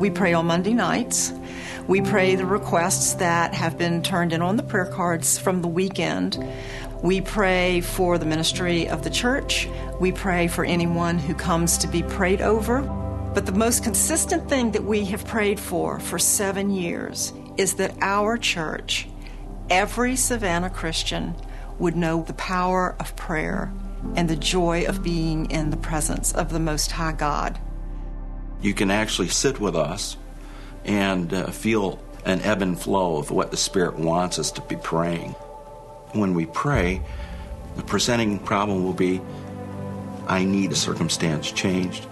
We pray on Monday nights. We pray the requests that have been turned in on the prayer cards from the weekend. We pray for the ministry of the church. We pray for anyone who comes to be prayed over. But the most consistent thing that we have prayed for 7 years is that our church, every Savannah Christian, would know the power of prayer and the joy of being in the presence of the Most High God. You can actually sit with us and feel an ebb and flow of what the Spirit wants us to be praying. When we pray, the presenting problem will be, I need a circumstance changed.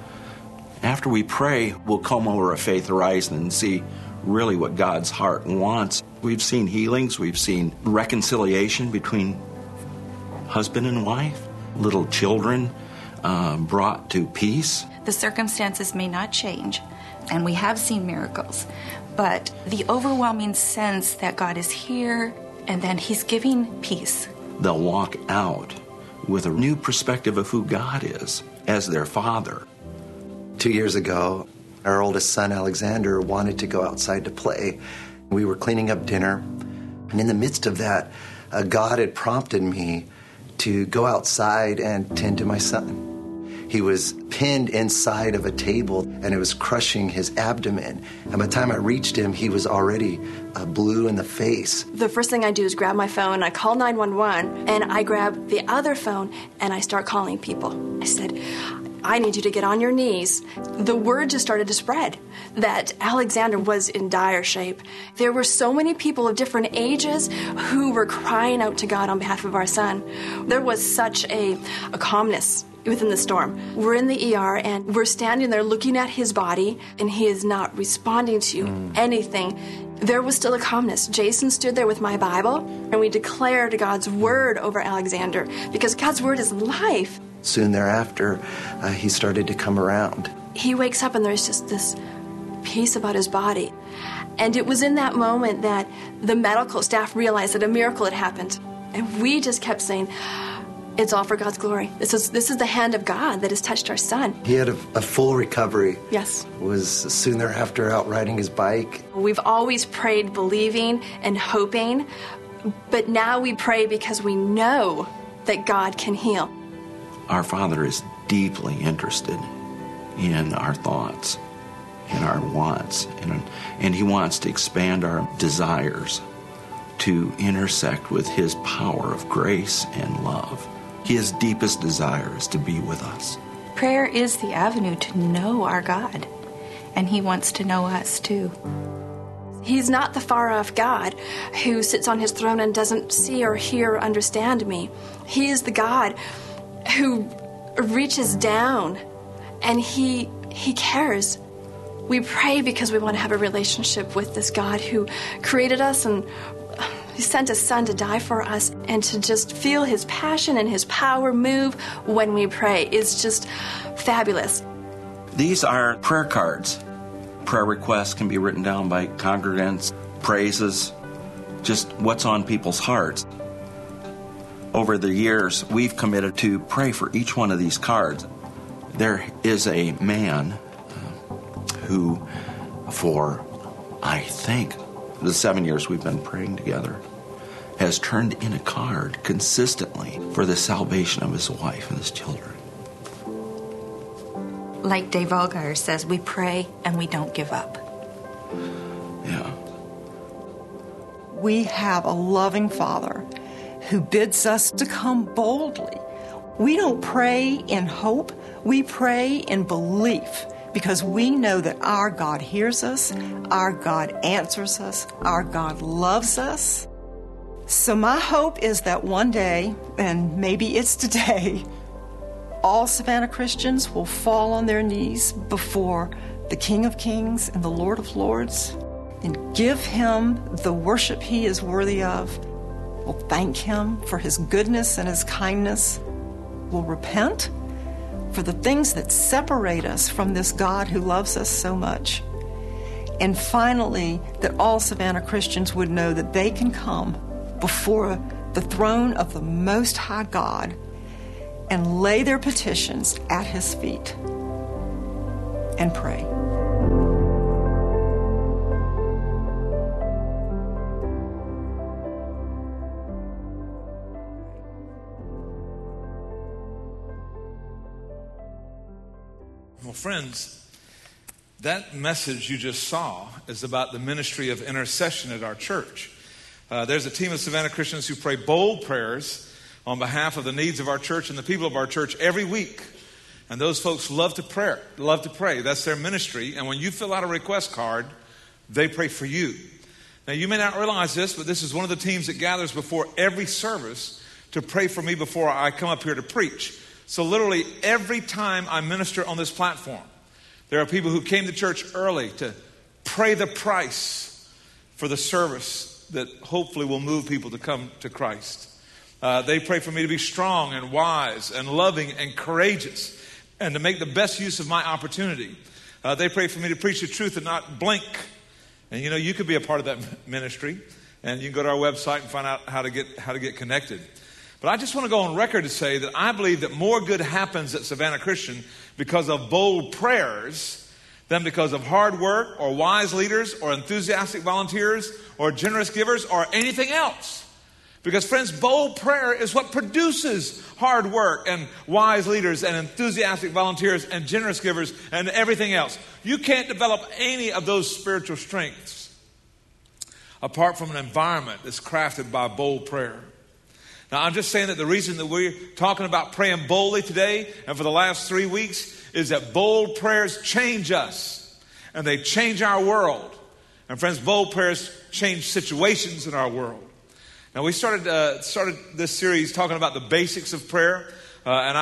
After we pray, we'll come over a faith horizon and see really what God's heart wants. We've seen healings, we've seen reconciliation between husband and wife, little children brought to peace. The circumstances may not change, and we have seen miracles, but the overwhelming sense that God is here and that He's giving peace. They'll walk out with a new perspective of who God is as their Father. 2 years ago, our oldest son, Alexander, wanted to go outside to play. We were cleaning up dinner, and in the midst of that, God had prompted me to go outside and tend to my son. He was pinned inside of a table, and it was crushing his abdomen. And by the time I reached him, he was already blue in the face. The first thing I do is grab my phone, I call 911, and I grab the other phone, and I start calling people. I said, I need you to get on your knees. The word just started to spread that Alexander was in dire shape. There were so many people of different ages who were crying out to God on behalf of our son. There was such a calmness within the storm. We're in the ER, and we're standing there looking at his body, and he is not responding to anything. There was still a calmness. Jason stood there with my Bible, and we declared God's word over Alexander, because God's word is life. Soon thereafter, he started to come around. He wakes up, and there's just this peace about his body. And it was in that moment that the medical staff realized that a miracle had happened. And we just kept saying, it's all for God's glory. This is the hand of God that has touched our son. He had a full recovery. Yes. Was soon thereafter out riding his bike. We've always prayed believing and hoping, but now we pray because we know that God can heal. Our Father is deeply interested in our thoughts and our wants, and He wants to expand our desires to intersect with His power of grace and love. His deepest desire is to be with us. Prayer is the avenue to know our God, and He wants to know us too. He's not the far-off God who sits on His throne and doesn't see or hear or understand me. He is the God who reaches down, and He cares. We pray because we want to have a relationship with this God who created us, and He sent His Son to die for us, and to just feel His passion and His power move when we pray is just fabulous. These are prayer cards. Prayer requests can be written down by congregants, praises, just what's on people's hearts. Over the years, we've committed to pray for each one of these cards. There is a man who, for, I think, the 7 years we've been praying together, has turned in a card consistently for the salvation of his wife and his children. Like Dave Allgaier says, we pray and we don't give up. Yeah. We have a loving Father who bids us to come boldly. We don't pray in hope, we pray in belief, because we know that our God hears us, our God answers us, our God loves us. So my hope is that one day, and maybe it's today, all Savannah Christians will fall on their knees before the King of Kings and the Lord of Lords and give Him the worship He is worthy of. We'll thank Him for His goodness and His kindness. We'll repent for the things that separate us from this God who loves us so much. And finally, that all Savannah Christians would know that they can come before the throne of the Most High God and lay their petitions at His feet and pray. Well, friends, that message you just saw is about the ministry of intercession at our church. There's a team of Savannah Christians who pray bold prayers on behalf of the needs of our church and the people of our church every week. And those folks love to pray. That's their ministry. And when you fill out a request card, they pray for you. Now, you may not realize this, but this is one of the teams that gathers before every service to pray for me before I come up here to preach. So literally every time I minister on this platform, there are people who came to church early to pray the price for the service that hopefully will move people to come to Christ. They pray for me to be strong and wise and loving and courageous and to make the best use of my opportunity. They pray for me to preach the truth and not blink. And you could be a part of that ministry, and you can go to our website and find out how to get connected. But I just want to go on record to say that I believe that more good happens at Savannah Christian because of bold prayers than because of hard work or wise leaders or enthusiastic volunteers or generous givers or anything else. Because, friends, bold prayer is what produces hard work and wise leaders and enthusiastic volunteers and generous givers and everything else. You can't develop any of those spiritual strengths apart from an environment that's crafted by bold prayer. Now, I'm just saying that the reason that we're talking about praying boldly today and for the last 3 weeks is that bold prayers change us and they change our world. And, friends, bold prayers change situations in our world. Now, we started this series talking about the basics of prayer, and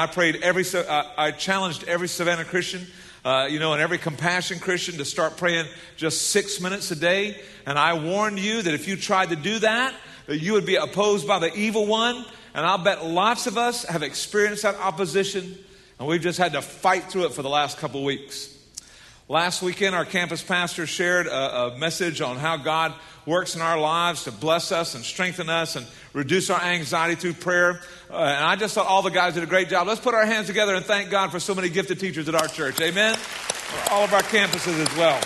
I challenged every Savannah Christian, and every Compassion Christian to start praying just 6 minutes a day. And I warned you that if you tried to do that you would be opposed by the evil one. And I'll bet lots of us have experienced that opposition, and we've just had to fight through it for the last couple weeks. Last weekend, our campus pastor shared a message on how God works in our lives to bless us and strengthen us and reduce our anxiety through prayer. And I just thought all the guys did a great job. Let's put our hands together and thank God for so many gifted teachers at our church. Amen? For all of our campuses as well.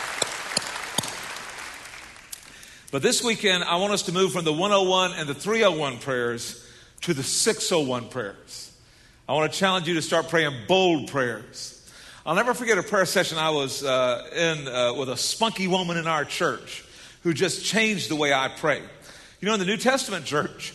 But this weekend, I want us to move from the 101 and the 301 prayers to the 601 prayers. I want to challenge you to start praying bold prayers. I'll never forget a prayer session I was in with a spunky woman in our church who just changed the way I pray. In the New Testament church,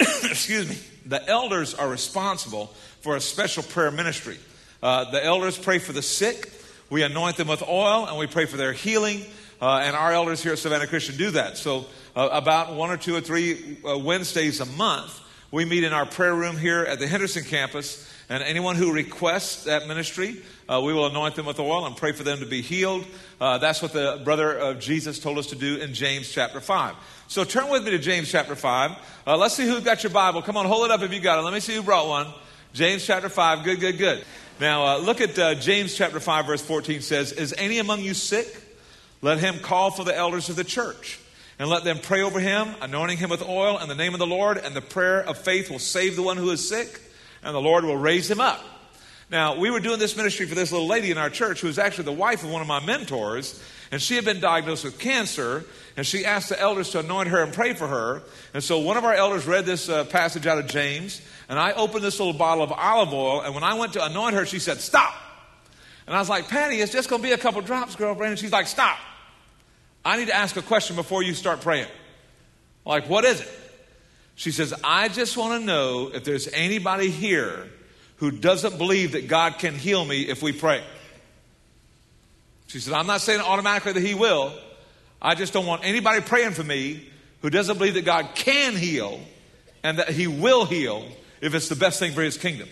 the elders are responsible for a special prayer ministry. The elders pray for the sick. We anoint them with oil, and we pray for their healing. And our elders here at Savannah Christian do that. So about 1 or 2 or 3 Wednesdays a month, we meet in our prayer room here at the Henderson campus. And anyone who requests that ministry, we will anoint them with oil and pray for them to be healed. That's what the brother of Jesus told us to do in James chapter 5. So turn with me to James chapter 5. Let's see who's got your Bible. Come on, hold it up if you got it. Let me see who brought one. James chapter 5. Good. Now, look at James chapter 5, verse 14 says, "Is any among you sick? Let him call for the elders of the church, and let them pray over him, anointing him with oil in the name of the Lord, and the prayer of faith will save the one who is sick, and the Lord will raise him up." Now, we were doing this ministry for this little lady in our church who was actually the wife of one of my mentors, and she had been diagnosed with cancer, and she asked the elders to anoint her and pray for her. And so one of our elders read this passage out of James, and I opened this little bottle of olive oil, and when I went to anoint her, she said, "Stop." And I was like, "Patty, it's just going to be a couple drops, girlfriend." And she's like, "Stop. I need to ask a question before you start praying." I'm like, "What is it?" She says, "I just want to know if there's anybody here who doesn't believe that God can heal me if we pray." She said, "I'm not saying automatically that he will. I just don't want anybody praying for me who doesn't believe that God can heal and that he will heal if it's the best thing for his kingdom."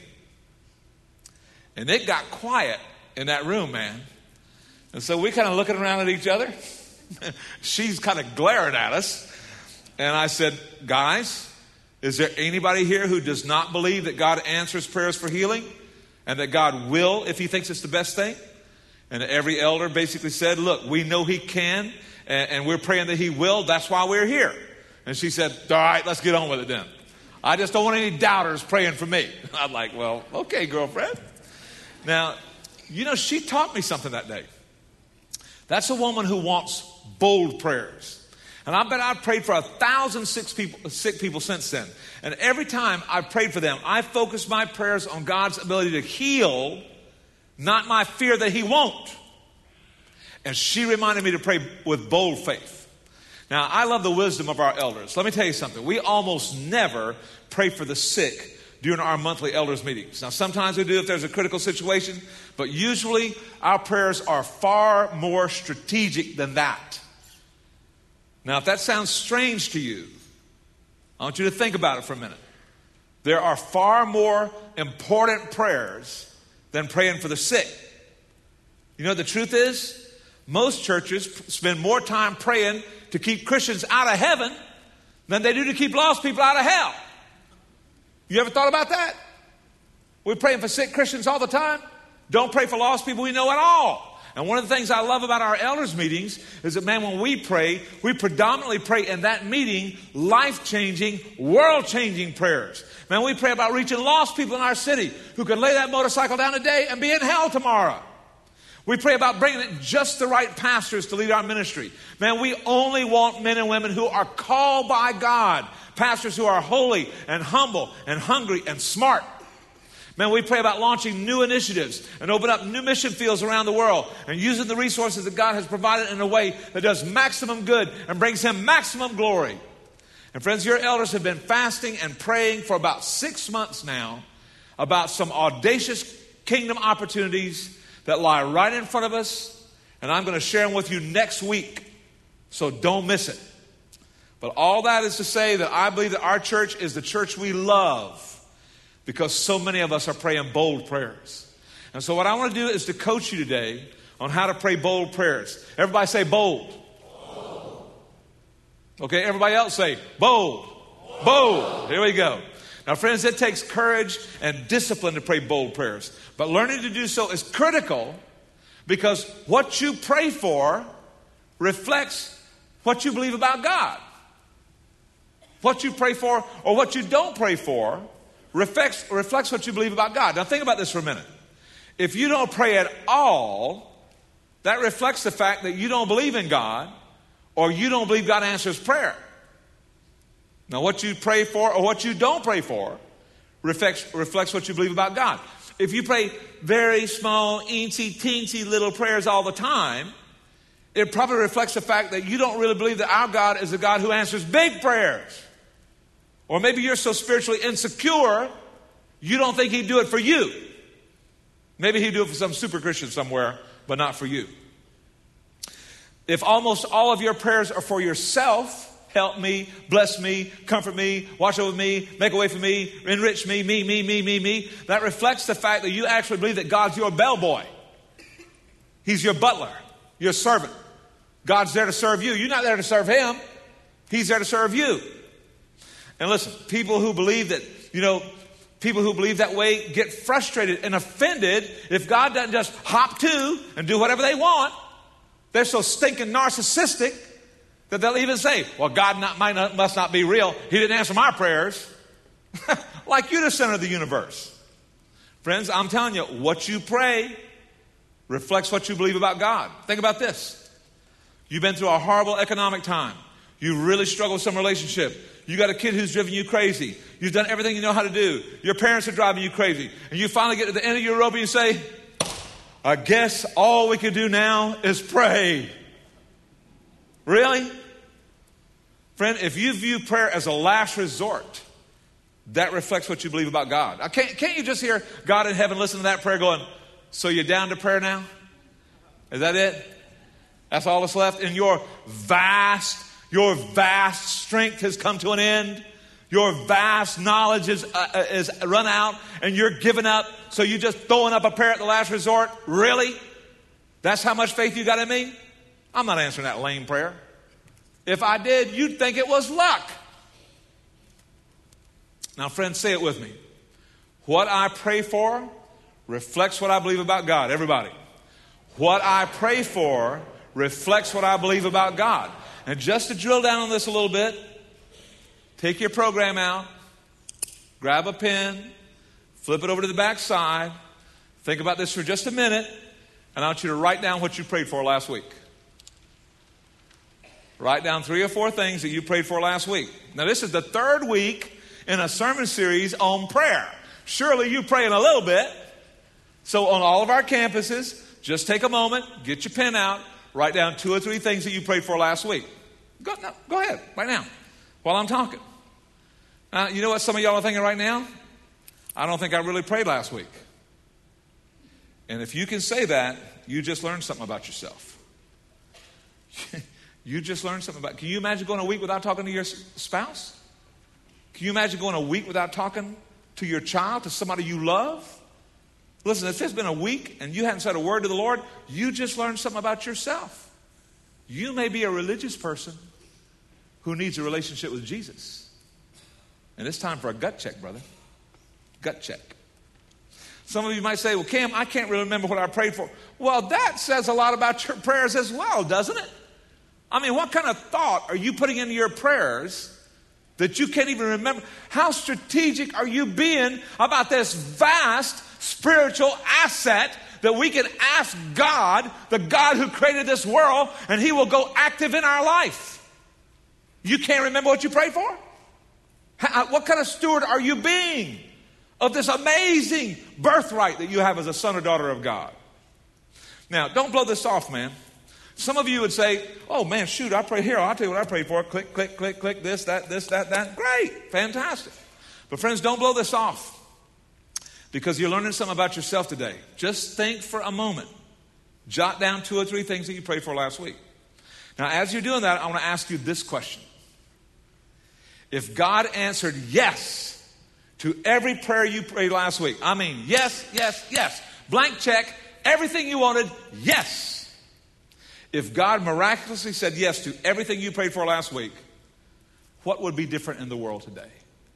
And it got quiet in that room, man. And so we kind of looking around at each other. She's kind of glaring at us. And I said, "Guys, is there anybody here who does not believe that God answers prayers for healing and that God will if he thinks it's the best thing?" And every elder basically said, "Look, we know he can, and we're praying that he will. That's why we're here." And she said, "All right, let's get on with it then. I just don't want any doubters praying for me." I'm like, "Well, okay, girlfriend." Now, she taught me something that day. That's a woman who wants bold prayers. And I bet I've prayed for 1,000 sick people since then. And every time I've prayed for them, I focus my prayers on God's ability to heal not my fear that he won't. And she reminded me to pray with bold faith. Now, I love the wisdom of our elders. Let me tell you something. We almost never pray for the sick during our monthly elders meetings. Now, sometimes we do if there's a critical situation, but usually our prayers are far more strategic than that. Now, if that sounds strange to you, I want you to think about it for a minute. There are far more important prayers than praying for the sick. You know what the truth is? Most churches spend more time praying to keep Christians out of heaven than they do to keep lost people out of hell. You ever thought about that? We're praying for sick Christians all the time. Don't pray for lost people we know at all. And one of the things I love about our elders meetings is that, man, when we pray, we predominantly pray in that meeting life-changing, world-changing prayers. Man, we pray about reaching lost people in our city who could lay that motorcycle down today and be in hell tomorrow. We pray about bringing in just the right pastors to lead our ministry. Man, we only want men and women who are called by God. Pastors who are holy and humble and hungry and smart. Man, we pray about launching new initiatives and open up new mission fields around the world and using the resources that God has provided in a way that does maximum good and brings Him maximum glory. And friends, your elders have been fasting and praying for about 6 months now about some audacious kingdom opportunities that lie right in front of us. And I'm going to share them with you next week. So don't miss it. But all that is to say that I believe that our church is the church we love, because so many of us are praying bold prayers. And so what I want to do is to coach you today on how to pray bold prayers. Everybody say bold. Bold. Okay, everybody else say bold. Bold. Bold. Here we go. Now, friends, it takes courage and discipline to pray bold prayers. But learning to do so is critical, because what you pray for reflects what you believe about God. What you pray for or what you don't pray for reflects what you believe about God. Now think about this for a minute. If you don't pray at all, that reflects the fact that you don't believe in God, or you don't believe God answers prayer. Now what you pray for or what you don't pray for reflects what you believe about God. If you pray very small, teensy little prayers all the time, it probably reflects the fact that you don't really believe that our God is a God who answers big prayers. Or maybe you're so spiritually insecure, you don't think He'd do it for you. Maybe He'd do it for some super Christian somewhere, but not for you. If almost all of your prayers are for yourself, help me, bless me, comfort me, watch over me, make a way for me, enrich me, me, that reflects the fact that you actually believe that God's your bellboy. He's your butler, your servant. God's there to serve you. You're not there to serve Him. He's there to serve you. And listen, people who believe that, people who believe that way get frustrated and offended if God doesn't just hop to and do whatever they want. They're so stinking narcissistic that they'll even say, well, God must not be real. He didn't answer my prayers. Like you're the center of the universe. Friends, I'm telling you, what you pray reflects what you believe about God. Think about this. You've been through a horrible economic time. You really struggle with some relationship. You got a kid who's driven you crazy. You've done everything you know how to do. Your parents are driving you crazy. And you finally get to the end of your rope and you say, I guess all we can do now is pray. Really? Friend, if you view prayer as a last resort, that reflects what you believe about God. Can't you just hear God in heaven listen to that prayer going, so you're down to prayer now? Is that it? That's all that's left? And your vast strength has come to an end. Your vast knowledge is run out, and you're giving up. So you're just throwing up a prayer at the last resort? Really? That's how much faith you got in me? I'm not answering that lame prayer. If I did, you'd think it was luck. Now, friends, say it with me. What I pray for reflects what I believe about God. Everybody. What I pray for reflects what I believe about God. And just to drill down on this a little bit, take your program out, grab a pen, flip it over to the back side, think about this for just a minute, and I want you to write down what you prayed for last week. Write down 3 or 4 things that you prayed for last week. Now, this is the 3rd week in a sermon series on prayer. Surely you praying a little bit. So on all of our campuses, just take a moment, get your pen out, write down 2 or 3 things that you prayed for last week. Go ahead, right now, while I'm talking. You know what some of y'all are thinking right now? I don't think I really prayed last week. And if you can say that, you just learned something about yourself. You just learned something about. Can you imagine going a week without talking to your spouse? Can you imagine going a week without talking to your child, to somebody you love? Listen, if it's been a week and you haven't said a word to the Lord, you just learned something about yourself. You may be a religious person who needs a relationship with Jesus. And it's time for a gut check, brother. Gut check. Some of you might say, well, Cam, I can't really remember what I prayed for. Well, that says a lot about your prayers as well, doesn't it? I mean, what kind of thought are you putting into your prayers that you can't even remember? How strategic are you being about this vast spiritual asset that we can ask God, the God who created this world, and He will go active in our life? You can't remember what you prayed for? What kind of steward are you being of this amazing birthright that you have as a son or daughter of God? Now, don't blow this off, man. Some of you would say, oh, man, shoot, I prayed here. I'll tell you what I prayed for. Click, click, click, click, this, that. Great, fantastic. But friends, don't blow this off because you're learning something about yourself today. Just think for a moment. Jot down 2 or 3 things that you prayed for last week. Now, as you're doing that, I want to ask you this question. If God answered yes to every prayer you prayed last week, I mean, yes, yes, yes, blank check, everything you wanted, yes. If God miraculously said yes to everything you prayed for last week, what would be different in the world today?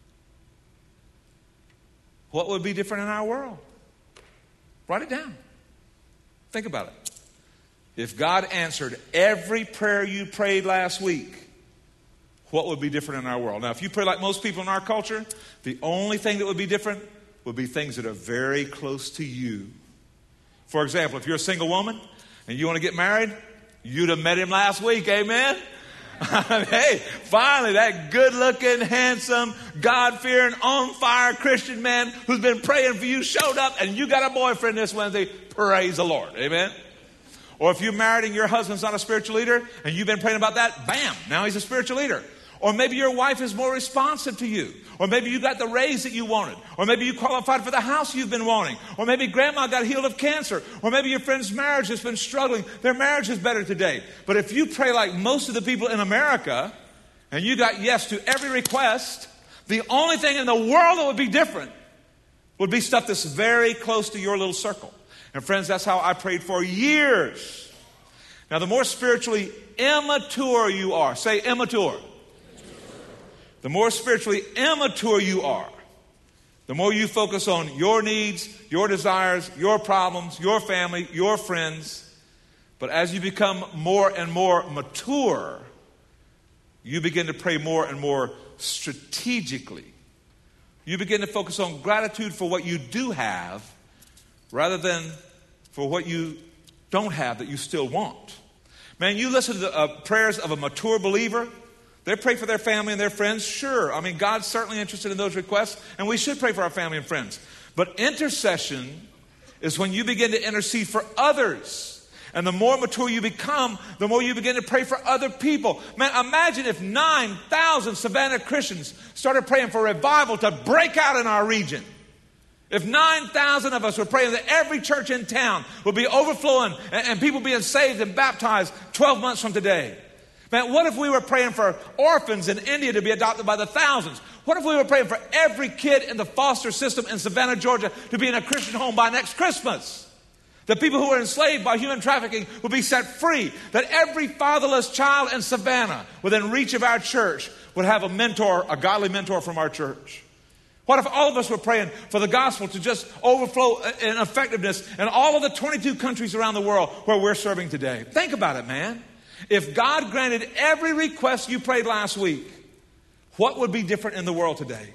What would be different in our world? Write it down. Think about it. If God answered every prayer you prayed last week, what would be different in our world? Now, if you pray like most people in our culture, the only thing that would be different would be things that are very close to you. For example, if you're a single woman and you want to get married, you'd have met him last week, amen? Hey, finally, that good-looking, handsome, God-fearing, on-fire Christian man who's been praying for you showed up, and you got a boyfriend this Wednesday. Praise the Lord, amen? Or if you're married and your husband's not a spiritual leader, and you've been praying about that, bam, now he's a spiritual leader. Or maybe your wife is more responsive to you. Or maybe you got the raise that you wanted. Or maybe you qualified for the house you've been wanting. Or maybe grandma got healed of cancer. Or maybe your friend's marriage has been struggling. Their marriage is better today. But if you pray like most of the people in America, and you got yes to every request, the only thing in the world that would be different would be stuff that's very close to your little circle. And friends, that's how I prayed for years. Now, the more spiritually immature you are, say immature. The more spiritually immature you are, the more you focus on your needs, your desires, your problems, your family, your friends. But as you become more and more mature, you begin to pray more and more strategically. You begin to focus on gratitude for what you do have rather than for what you don't have that you still want. Man, you listen to the prayers of a mature believer. They pray for their family and their friends. Sure. I mean, God's certainly interested in those requests, and we should pray for our family and friends. But intercession is when you begin to intercede for others. And the more mature you become, the more you begin to pray for other people. Man, imagine if 9,000 Savannah Christians started praying for revival to break out in our region. If 9,000 of us were praying that every church in town would be overflowing and people being saved and baptized 12 months from today. Man, what if we were praying for orphans in India to be adopted by the thousands? What if we were praying for every kid in the foster system in Savannah, Georgia to be in a Christian home by next Christmas? That people who are enslaved by human trafficking will be set free. That every fatherless child in Savannah within reach of our church would have a mentor, a godly mentor from our church. What if all of us were praying for the gospel to just overflow in effectiveness in all of the 22 countries around the world where we're serving today? Think about it, man. If God granted every request you prayed last week, what would be different in the world today?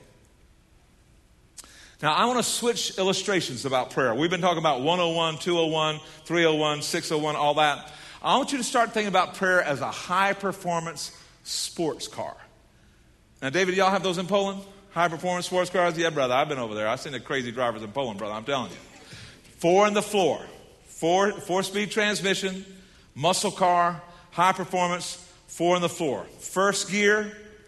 Now, I want to switch illustrations about prayer. We've been talking about 101, 201, 301, 601, all that. I want you to start thinking about prayer as a high-performance sports car. Now, David, y'all have those in Poland? High-performance sports cars? Yeah, brother, I've been over there. I've seen the crazy drivers in Poland, brother, I'm telling you. 4 on the floor. 4-speed transmission, muscle car, high performance, 4 on the floor. First gear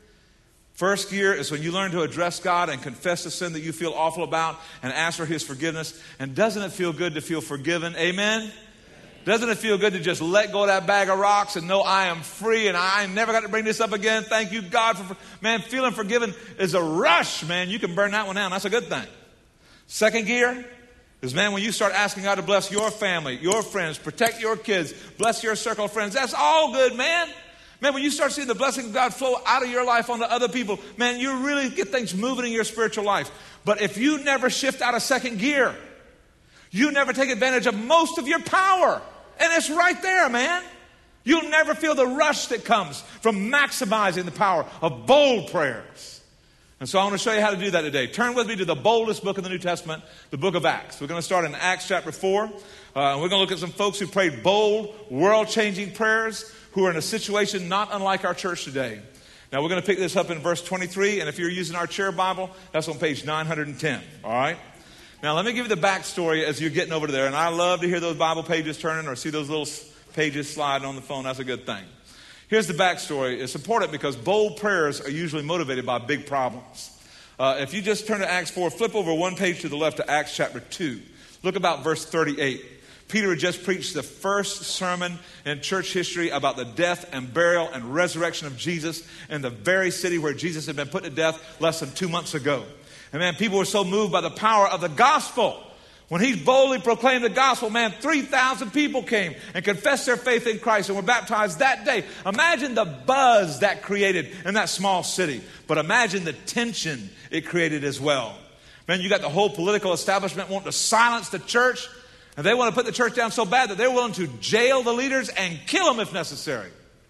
is when you learn to address God and confess the sin that you feel awful about and ask for his forgiveness. And doesn't it feel good to feel forgiven? Amen? Doesn't it feel good to just let go of that bag of rocks and know I am free and I never got to bring this up again? Thank you, God, for man, feeling forgiven is a rush, man. You can burn that one down. That's a good thing. Second gear is, man, when you start asking God to bless your family, your friends, protect your kids, bless your circle of friends. That's all good, man. Man, when you start seeing the blessing of God flow out of your life onto other people, man, you really get things moving in your spiritual life. But if you never shift out of second gear, you never take advantage of most of your power. And it's right there, man. You'll never feel the rush that comes from maximizing the power of bold prayers. And so I want to show you how to do that today. Turn with me to the boldest book in the New Testament, the book of Acts. We're going to start in Acts chapter 4. And we're going to look at some folks who prayed bold, world-changing prayers who are in a situation not unlike our church today. Now, we're going to pick this up in verse 23. And if you're using our chair Bible, that's on page 910. All right? Now, let me give you the backstory as you're getting over there. And I love to hear those Bible pages turning or see those little pages sliding on the phone. That's a good thing. Here's the backstory. It's important because bold prayers are usually motivated by big problems. If you just turn to Acts 4, flip over one page to the left to Acts chapter 2. Look about verse 38. Peter had just preached the first sermon in church history about the death and burial and resurrection of Jesus in the very city where Jesus had been put to death less than 2 months ago. And man, people were so moved by the power of the gospel. When he boldly proclaimed the gospel, man, 3,000 people came and confessed their faith in Christ and were baptized that day. Imagine the buzz that created in that small city. But imagine the tension it created as well. Man, you got the whole political establishment wanting to silence the church. And they want to put the church down so bad that they're willing to jail the leaders and kill them if necessary.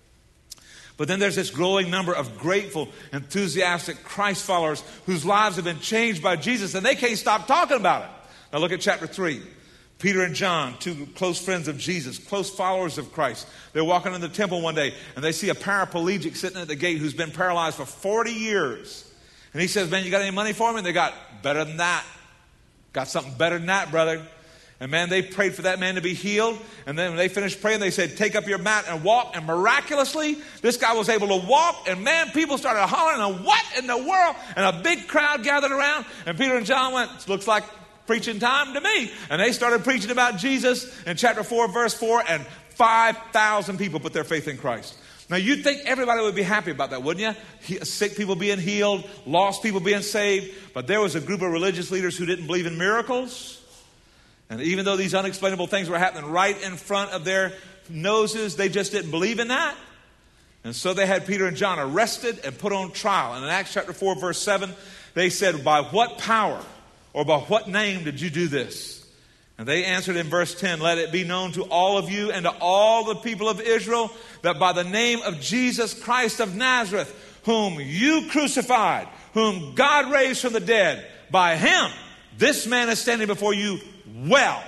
But then there's this growing number of grateful, enthusiastic Christ followers whose lives have been changed by Jesus, and they can't stop talking about it. Now look at chapter 3. Peter and John, two close friends of Jesus, close followers of Christ. They're walking in the temple one day, and they see a paraplegic sitting at the gate who's been paralyzed for 40 years. And he says, man, you got any money for me? And they got, better than that. Got something better than that, brother. And man, they prayed for that man to be healed. And then when they finished praying, they said, take up your mat and walk. And miraculously, this guy was able to walk. And man, people started hollering, and what in the world? And a big crowd gathered around. And Peter and John went, looks like preaching time to me. And they started preaching about Jesus in chapter 4, verse 4. And 5,000 people put their faith in Christ. Now, you'd think everybody would be happy about that, wouldn't you? Sick people being healed, lost people being saved. But there was a group of religious leaders who didn't believe in miracles. And even though these unexplainable things were happening right in front of their noses, they just didn't believe in that. And so they had Peter and John arrested and put on trial. And in Acts chapter 4, verse 7, they said, by what power or by what name did you do this? And they answered in verse 10, let it be known to all of you and to all the people of Israel that by the name of Jesus Christ of Nazareth, whom you crucified, whom God raised from the dead, by him, this man is standing before you well.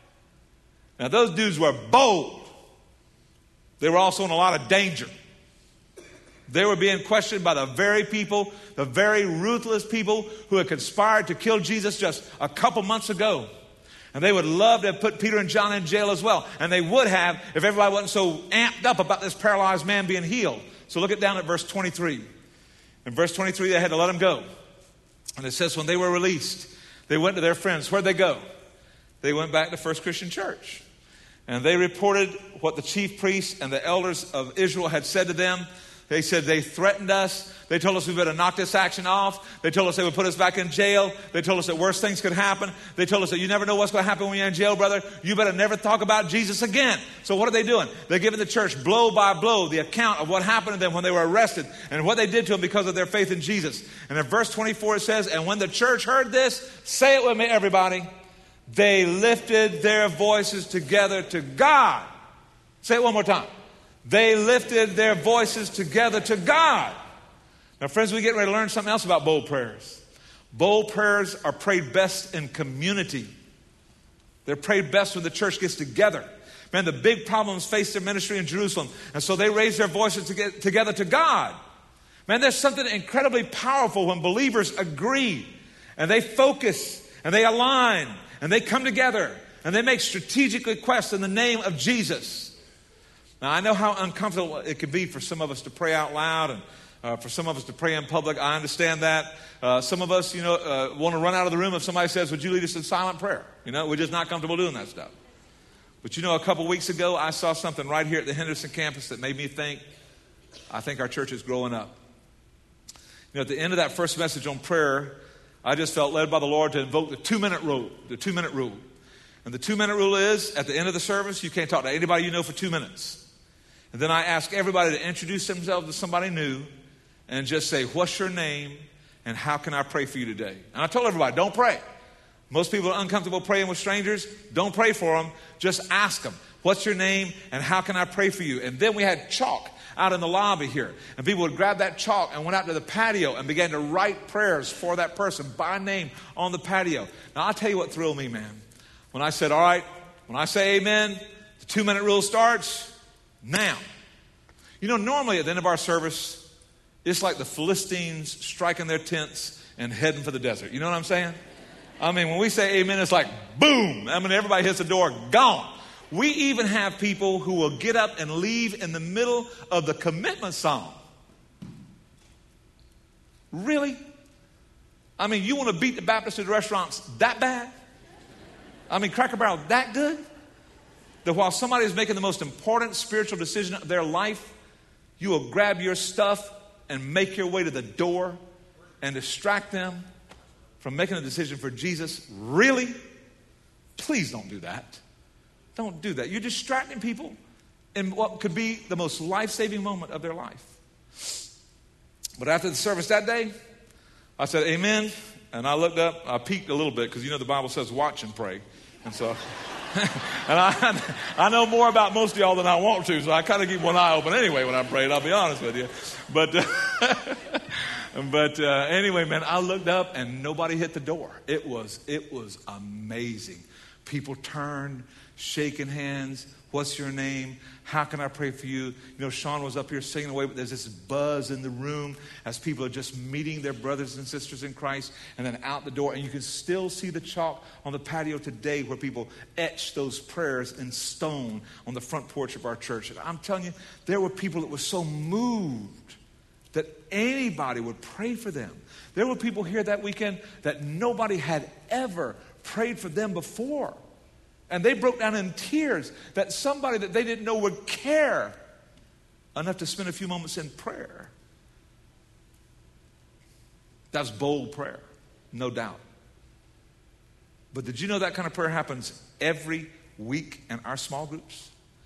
Now, those dudes were bold. They were also in a lot of danger. They were being questioned by the very people, the very ruthless people who had conspired to kill Jesus just a couple months ago. And they would love to have put Peter and John in jail as well. And they would have if everybody wasn't so amped up about this paralyzed man being healed. So look down at verse 23. In verse 23, they had to let him go. And it says when they were released, they went to their friends. Where'd they go? They went back to First Christian Church. And they reported what the chief priests and the elders of Israel had said to them. They said they threatened us. They told us we better knock this action off. They told us they would put us back in jail. They told us that worse things could happen. They told us that you never know what's going to happen when you're in jail, brother. You better never talk about Jesus again. So what are they doing? They're giving the church blow by blow the account of what happened to them when they were arrested and what they did to them because of their faith in Jesus. And in verse 24 it says, and when the church heard this, say it with me, everybody, they lifted their voices together to God. Say it one more time. They lifted their voices together to God. Now, friends, we get ready to learn something else about bold prayers. Bold prayers are prayed best in community. They're prayed best when the church gets together. Man, the big problems faced their ministry in Jerusalem. And so they raised their voices together to God. Man, there's something incredibly powerful when believers agree and they focus and they align and they come together And they make strategic requests in the name of Jesus. Now, I know how uncomfortable it can be for some of us to pray out loud and for some of us to pray in public. I understand that. Some of us, want to run out of the room if somebody says, would you lead us in silent prayer? We're just not comfortable doing that stuff. But a couple weeks ago, I saw something right here at the Henderson campus that made me think, I think our church is growing up. At the end of that first message on prayer, I just felt led by the Lord to invoke the 2-minute rule. The 2-minute rule. And the 2-minute rule is, at the end of the service, you can't talk to anybody you know for 2 minutes. And then I ask everybody to introduce themselves to somebody new and just say, what's your name and how can I pray for you today? And I told everybody, don't pray. Most people are uncomfortable praying with strangers. Don't pray for them. Just ask them, what's your name and how can I pray for you? And then we had chalk out in the lobby here. And people would grab that chalk and went out to the patio and began to write prayers for that person by name on the patio. Now, I'll tell you what thrilled me, man. When I said, all right, when I say amen, the 2-minute rule starts now. Normally at the end of our service, it's like the Philistines striking their tents and heading for the desert. You know what I'm saying? When we say amen, it's like boom. Everybody hits the door, gone. We even have people who will get up and leave in the middle of the commitment song. Really? You want to beat the Baptist at the restaurants that bad? Cracker Barrel that good? That while somebody is making the most important spiritual decision of their life, you will grab your stuff and make your way to the door and distract them from making a decision for Jesus? Really? Please don't do that. Don't do that. You're distracting people in what could be the most life-saving moment of their life. But after the service that day, I said, amen. And I looked up, I peeked a little bit because the Bible says watch and pray. And so, and I know more about most of y'all than I want to, so I kind of keep one eye open anyway when I pray, I'll be honest with you. But anyway, man, I looked up and nobody hit the door. It was amazing. People turned, shaking hands. What's your name? How can I pray for you? Sean was up here singing away, but there's this buzz in the room as people are just meeting their brothers and sisters in Christ and then out the door. And you can still see the chalk on the patio today where people etch those prayers in stone on the front porch of our church. And I'm telling you, there were people that were so moved that anybody would pray for them. There were people here that weekend that nobody had ever prayed for them before. And they broke down in tears that somebody that they didn't know would care enough to spend a few moments in prayer. That's bold prayer, no doubt. But did you know that kind of prayer happens every week in our small groups?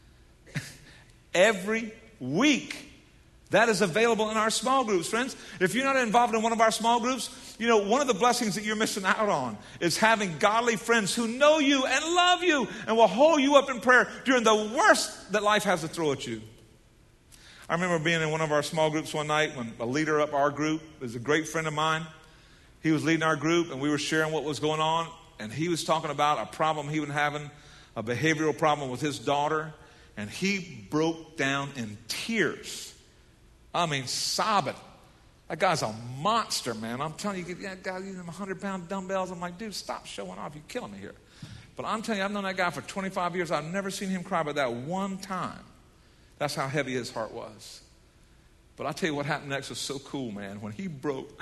Every week. That is available in our small groups, friends. If you're not involved in one of our small groups, one of the blessings that you're missing out on is having godly friends who know you and love you and will hold you up in prayer during the worst that life has to throw at you. I remember being in one of our small groups one night when a leader of our group is a great friend of mine. He was leading our group and we were sharing what was going on. And he was talking about a problem he was having, a behavioral problem with his daughter. And he broke down in tears. Sobbing. That guy's a monster, man. I'm telling you, that guy using 100-pound dumbbells. I'm like, dude, stop showing off. You're killing me here. But I'm telling you, I've known that guy for 25 years. I've never seen him cry but that one time. That's how heavy his heart was. But I'll tell you what happened next was so cool, man. When he broke,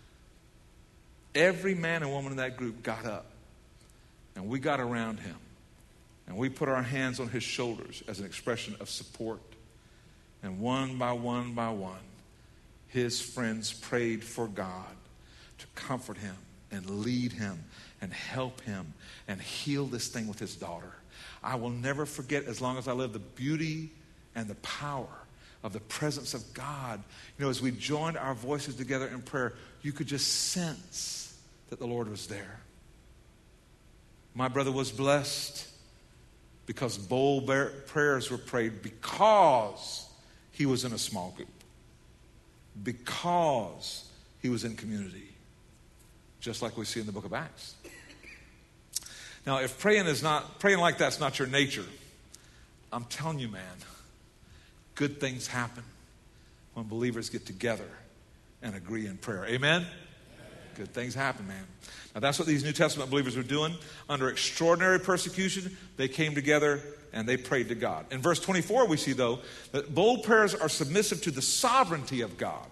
every man and woman in that group got up. And we got around him. And we put our hands on his shoulders as an expression of support. And one by one by one, his friends prayed for God to comfort him and lead him and help him and heal this thing with his daughter. I will never forget, as long as I live, the beauty and the power of the presence of God. As we joined our voices together in prayer, you could just sense that the Lord was there. My brother was blessed because bold prayers were prayed because he was in a small group, because he was in community, just like we see in the book of Acts. Now, if praying like that's not your nature, I'm telling you, man, good things happen when believers get together and agree in prayer. Amen? Good things happen, man. Now, that's what these New Testament believers were doing. Under extraordinary persecution, they came together and they prayed to God. In verse 24, we see, though, that bold prayers are submissive to the sovereignty of God.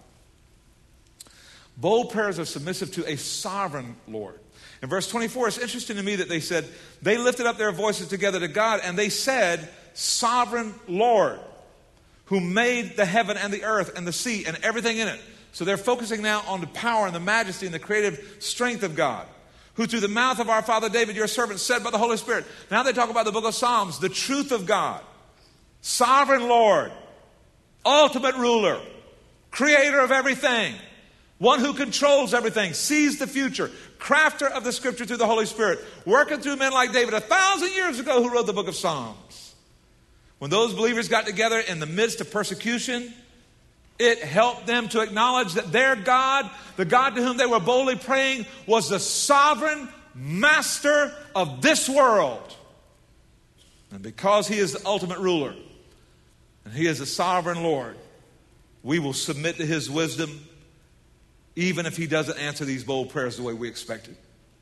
Bold prayers are submissive to a sovereign Lord. In verse 24, it's interesting to me that they said, they lifted up their voices together to God, and they said, Sovereign Lord, who made the heaven and the earth and the sea and everything in it. So they're focusing now on the power and the majesty and the creative strength of God, who through the mouth of our father David, your servant, said by the Holy Spirit. Now they talk about the book of Psalms, the truth of God. Sovereign Lord, ultimate ruler, creator of everything, one who controls everything, sees the future, crafter of the scripture through the Holy Spirit, working through men like David 1,000 years ago who wrote the book of Psalms. When those believers got together in the midst of persecution, it helped them to acknowledge that their God, the God to whom they were boldly praying, was the sovereign master of this world. And because he is the ultimate ruler, and he is the sovereign Lord, we will submit to his wisdom, even if he doesn't answer these bold prayers the way we expected.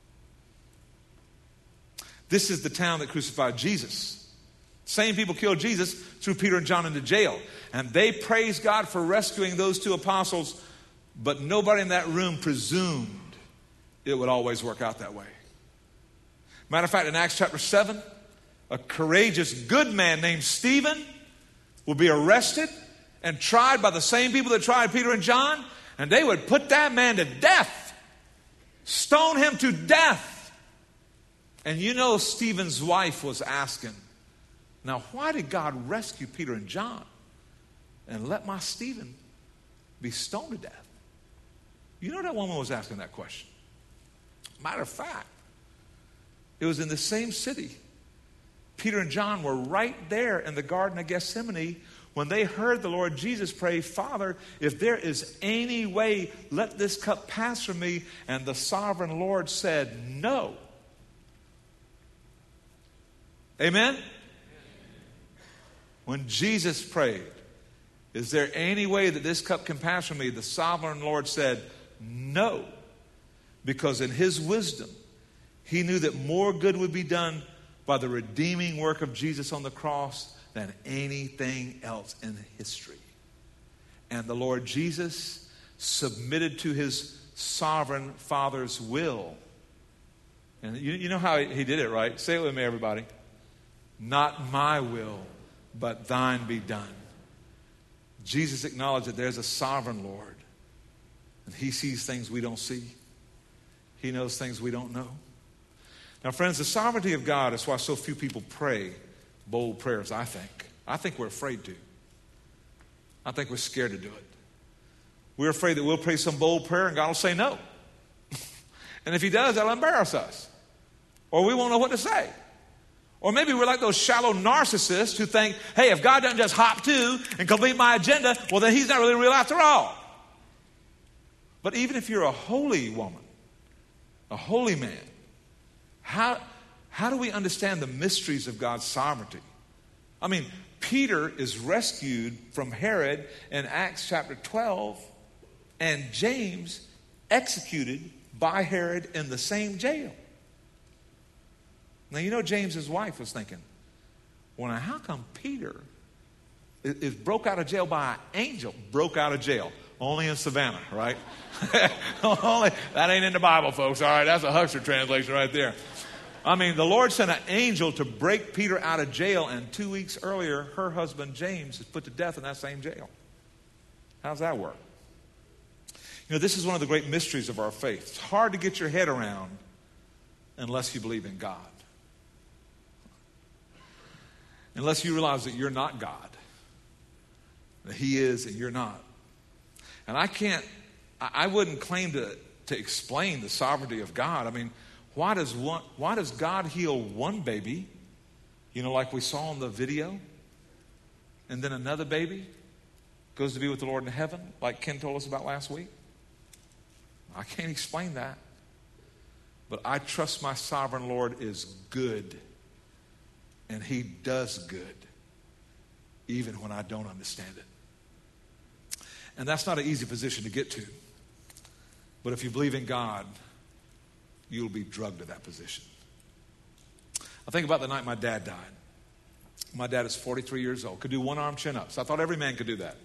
This is the town that crucified Jesus. Same people killed Jesus, threw Peter and John into jail. And they praised God for rescuing those two apostles, but nobody in that room presumed it would always work out that way. Matter of fact, in Acts chapter 7, a courageous, good man named Stephen will be arrested and tried by the same people that tried Peter and John, and they would put that man to death, stone him to death. And you know Stephen's wife was asking, now why did God rescue Peter and John and let my Stephen be stoned to death? You know that woman was asking that question. Matter of fact, it was in the same city. Peter and John were right there in the Garden of Gethsemane when they heard the Lord Jesus pray, Father, if there is any way, let this cup pass from me. And the sovereign Lord said, no. Amen? When Jesus prayed, is there any way that this cup can pass from me? The sovereign Lord said, no. Because in his wisdom, he knew that more good would be done by the redeeming work of Jesus on the cross than anything else in history. And the Lord Jesus submitted to his sovereign Father's will. And you know how he did it, right? Say it with me, everybody. Not my will, but thine be done. Jesus acknowledged that there's a sovereign Lord, and he sees things we don't see. He knows things we don't know. Now, friends, the sovereignty of God is why so few people pray bold prayers, I think. I think we're afraid to. I think we're scared to do it. We're afraid that we'll pray some bold prayer and God will say no. And if he does, that'll embarrass us. Or we won't know what to say. Or maybe we're like those shallow narcissists who think, hey, if God doesn't just hop to and complete my agenda, well, then he's not really real after all. But even if you're a holy woman, a holy man, how do we understand the mysteries of God's sovereignty? I mean, Peter is rescued from Herod in Acts chapter 12, and James executed by Herod in the same jail. Now, you know James's wife was thinking, well, now how come Peter is broke out of jail by an angel? Broke out of jail. Only in Savannah, right? That ain't in the Bible, folks. All right, that's a Huckster translation right there. I mean, the Lord sent an angel to break Peter out of jail, and 2 weeks earlier, her husband James is put to death in that same jail. How's that work? You know, this is one of the great mysteries of our faith. It's hard to get your head around unless you believe in God. Unless you realize that you're not God. That he is and you're not. And I wouldn't claim to explain the sovereignty of God. I mean, why does God heal one baby, you know, like we saw in the video, and then another baby goes to be with the Lord in heaven, like Ken told us about last week? I can't explain that. But I trust my sovereign Lord is good, and he does good, even when I don't understand it. And that's not an easy position to get to. But if you believe in God, you'll be drugged to that position. I think about the night my dad died. My dad is 43 years old, could do one-arm chin-ups. I thought every man could do that.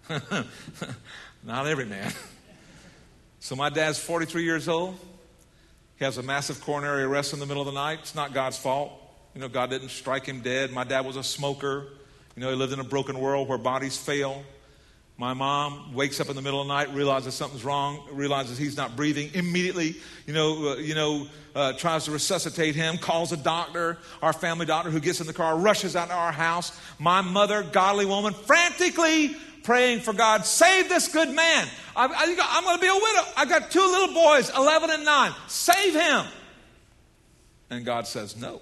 Not every man. So my dad's 43 years old. He has a massive coronary arrest in the middle of the night. It's not God's fault. You know, God didn't strike him dead. My dad was a smoker. You know, he lived in a broken world where bodies fail. My mom wakes up in the middle of the night, realizes something's wrong, realizes he's not breathing. Immediately, tries to resuscitate him, calls a doctor, our family doctor, who gets in the car, rushes out to our house. My mother, godly woman, frantically praying for God, save this good man. I'm going to be a widow. I got 2 little boys, 11 and 9. Save him. And God says no.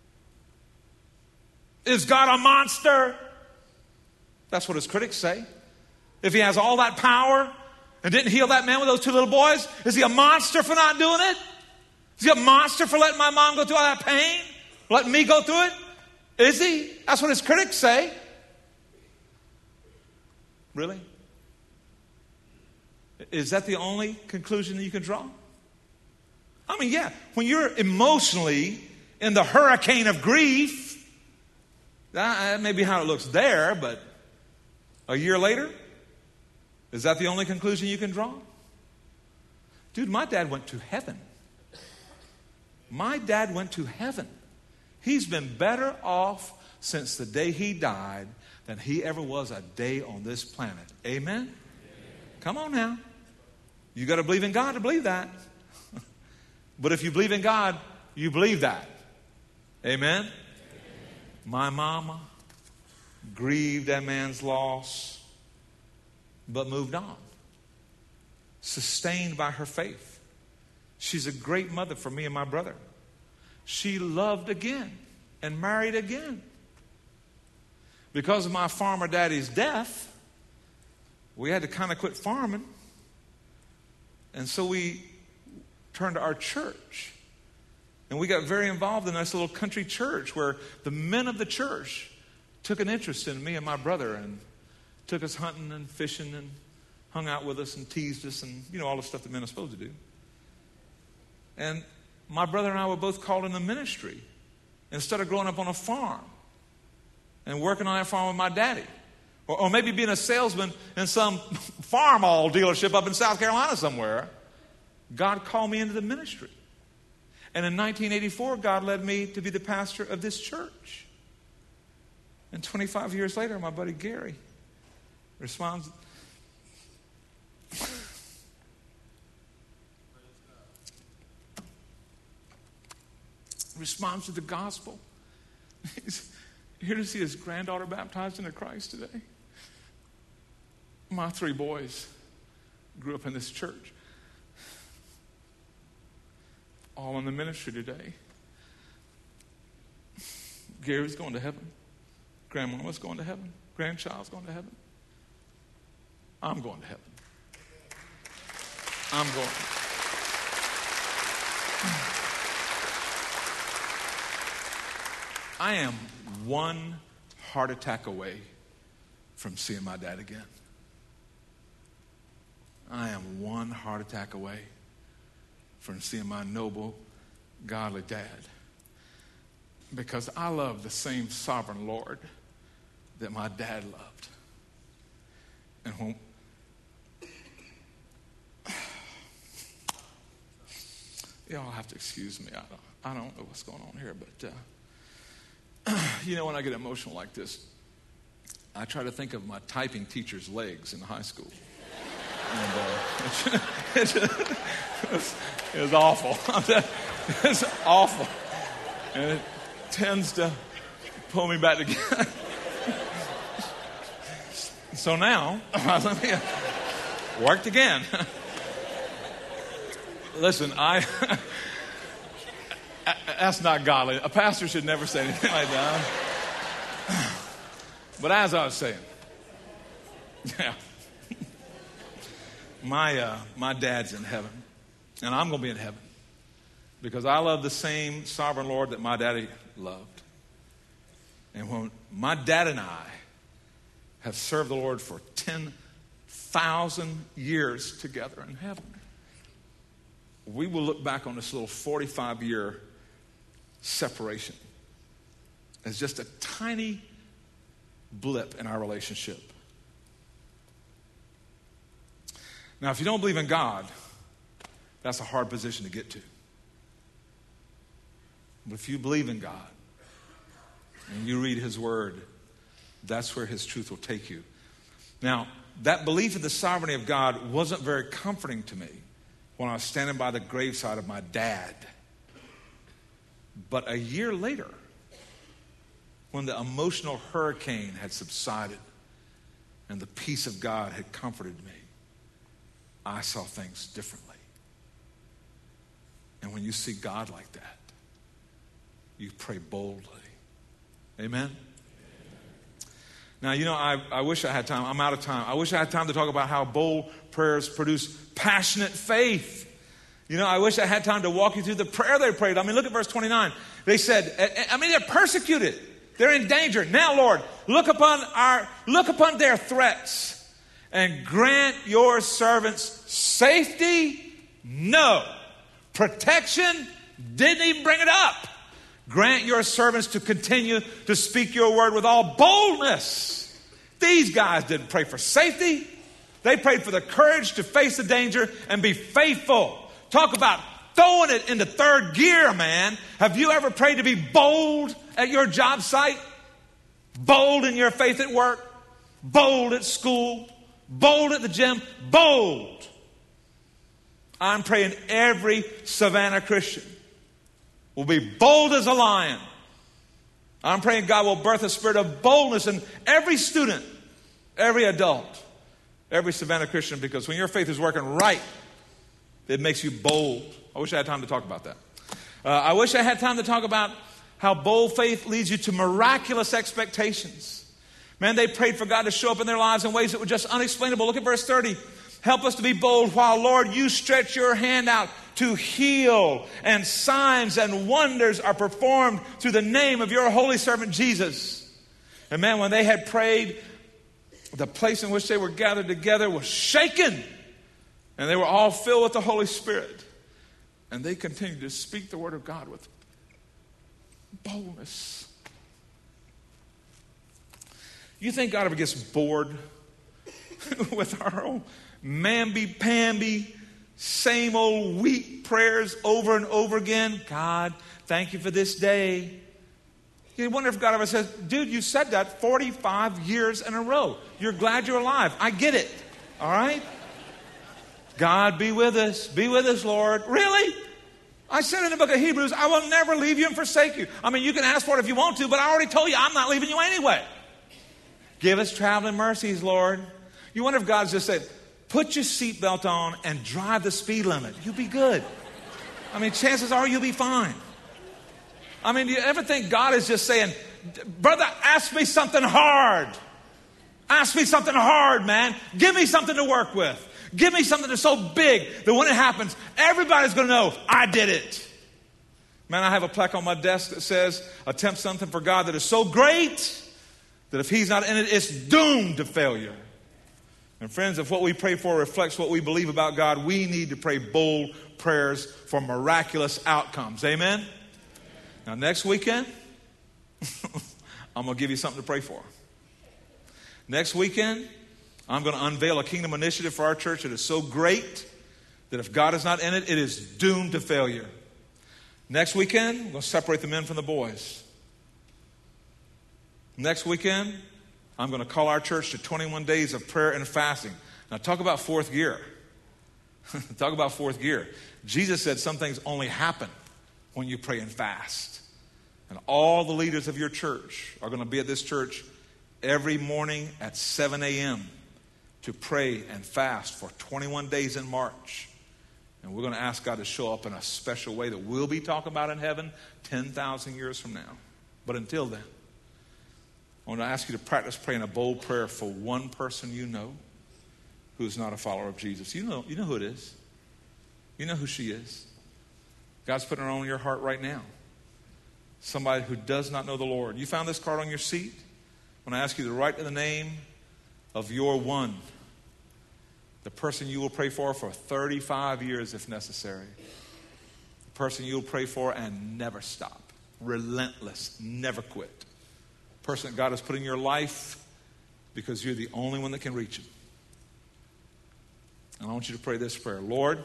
Is God a monster? That's what his critics say. If he has all that power and didn't heal that man with those 2 little boys, is he a monster for not doing it? Is he a monster for letting my mom go through all that pain? Letting me go through it? Is he? That's what his critics say. Really? Is that the only conclusion that you can draw? I mean, yeah, when you're emotionally in the hurricane of grief, that may be how it looks there, but a year later, is that the only conclusion you can draw? Dude, my dad went to heaven. My dad went to heaven. He's been better off since the day he died than he ever was a day on this planet. Amen? Come on now. You got to believe in God to believe that. But if you believe in God, you believe that. Amen? My mama grieved that man's loss, but moved on. Sustained by her faith. She's a great mother for me and my brother. She loved again and married again. Because of my farmer daddy's death, we had to kind of quit farming. And so we turned to our church. And we got very involved in this little country church where the men of the church took an interest in me and my brother and took us hunting and fishing and hung out with us and teased us and, all the stuff that men are supposed to do. And my brother and I were both called in the ministry instead of growing up on a farm and working on that farm with my daddy. Or maybe being a salesman in some Farmall dealership up in South Carolina somewhere. God called me into the ministry. And in 1984, God led me to be the pastor of this church. And 25 years later, my buddy Gary responds to the gospel. He's here to see his granddaughter baptized into Christ today. My 3 boys grew up in this church. All in the ministry today. Gary's going to heaven. Grandmama's going to heaven. Grandchild's going to heaven. I'm going to heaven. I'm going. I am 1 heart attack away from seeing my dad again. I am 1 heart attack away from seeing my noble, godly dad. Because I love the same sovereign Lord that my dad loved. And when y'all have to excuse me. I don't know what's going on here, but when I get emotional like this, I try to think of my typing teacher's legs in high school. And it was awful. It's awful. And it tends to pull me back together. So now, let me worked again. Listen, that's not godly. A pastor should never say anything like that. But as I was saying, yeah, my dad's in heaven, and I'm going to be in heaven because I love the same sovereign Lord that my daddy loved. And when my dad and I have served the Lord for 10,000 years together in heaven, we will look back on this little 45-year separation as just a tiny blip in our relationship. Now, if you don't believe in God, that's a hard position to get to. But if you believe in God and you read His Word, that's where His truth will take you. Now, that belief in the sovereignty of God wasn't very comforting to me when I was standing by the graveside of my dad. But a year later, when the emotional hurricane had subsided and the peace of God had comforted me, I saw things differently. And when you see God like that, you pray boldly. Amen? Now, you know, I wish I had time. I'm out of time. I wish I had time to talk about how bold prayers produce passionate faith. You know, I wish I had time to walk you through the prayer they prayed. I mean, look at verse 29. They said, they're persecuted. They're in danger. Now, Lord, look upon their threats and grant your servants safety. No. Protection. Didn't even bring it up. Grant your servants to continue to speak your word with all boldness. These guys didn't pray for safety. They prayed for the courage to face the danger and be faithful. Talk about throwing it into third gear, man. Have you ever prayed to be bold at your job site? Bold in your faith at work? Bold at school? Bold at the gym? Bold. I'm praying every Savannah Christian will be bold as a lion. I'm praying God will birth a spirit of boldness in every student, every adult, every Savannah Christian, because when your faith is working right, it makes you bold. I wish I had time to talk about that. I wish I had time to talk about how bold faith leads you to miraculous expectations. Man, they prayed for God to show up in their lives in ways that were just unexplainable. Look at verse 30. Help us to be bold while, Lord, you stretch your hand out to heal, and signs and wonders are performed through the name of your holy servant Jesus. And man, when they had prayed, the place in which they were gathered together was shaken, and they were all filled with the Holy Spirit. And they continued to speak the word of God with boldness. You think God ever gets bored with our old mamby-pamby, same old weak prayers over and over again? God, thank you for this day. You wonder if God ever says, dude, you said that 45 years in a row. You're glad you're alive. I get it. All right? God, be with us. Be with us, Lord. Really? I said in the book of Hebrews, I will never leave you and forsake you. I mean, you can ask for it if you want to, but I already told you I'm not leaving you anyway. Give us traveling mercies, Lord. You wonder if God's just said, put your seatbelt on and drive the speed limit. You'll be good. I mean, chances are you'll be fine. I mean, do you ever think God is just saying, brother, ask me something hard. Ask me something hard, man. Give me something to work with. Give me something that's so big that when it happens, everybody's going to know I did it. Man, I have a plaque on my desk that says, attempt something for God that is so great that if He's not in it, it's doomed to failure. And friends, if what we pray for reflects what we believe about God, we need to pray bold prayers for miraculous outcomes. Amen? Now, next weekend, I'm going to give you something to pray for. Next weekend, I'm going to unveil a kingdom initiative for our church that is so great that if God is not in it, it is doomed to failure. Next weekend, we're going to separate the men from the boys. Next weekend, I'm going to call our church to 21 days of prayer and fasting. Now, talk about fourth gear. Talk about fourth gear. Jesus said some things only happen when you pray and fast. And all the leaders of your church are going to be at this church every morning at 7 a.m. to pray and fast for 21 days in March. And we're going to ask God to show up in a special way that we'll be talking about in heaven 10,000 years from now. But until then, I want to ask you to practice praying a bold prayer for one person you know who's not a follower of Jesus. You know who it is. You know who she is. God's putting her on your heart right now. Somebody who does not know the Lord. You found this card on your seat? When I ask you to write the name of your one, the person you will pray for 35 years if necessary. person you'll pray for and never stop. Relentless, never quit. Person that God has put in your life because you're the only one that can reach him. And I want you to pray this prayer. Lord,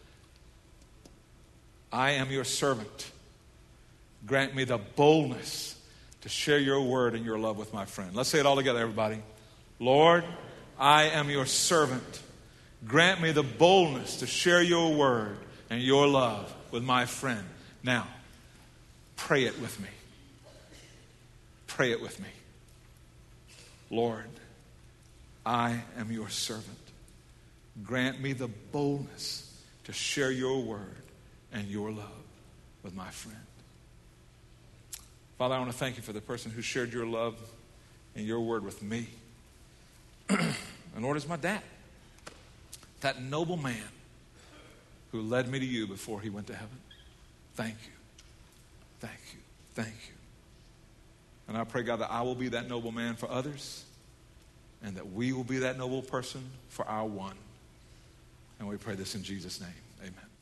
I am your servant. Grant me the boldness to share your word and your love with my friend. Let's say it all together, everybody. Lord, I am your servant. Grant me the boldness to share your word and your love with my friend. Now, pray it with me. Pray it with me. Lord, I am your servant. Grant me the boldness to share your word and your love with my friend. Father, I want to thank you for the person who shared your love and your word with me. And Lord, it's my dad. That noble man who led me to you before he went to heaven. Thank you. Thank you. Thank you. And I pray, God, that I will be that noble man for others and that we will be that noble person for our one. And we pray this in Jesus' name. Amen.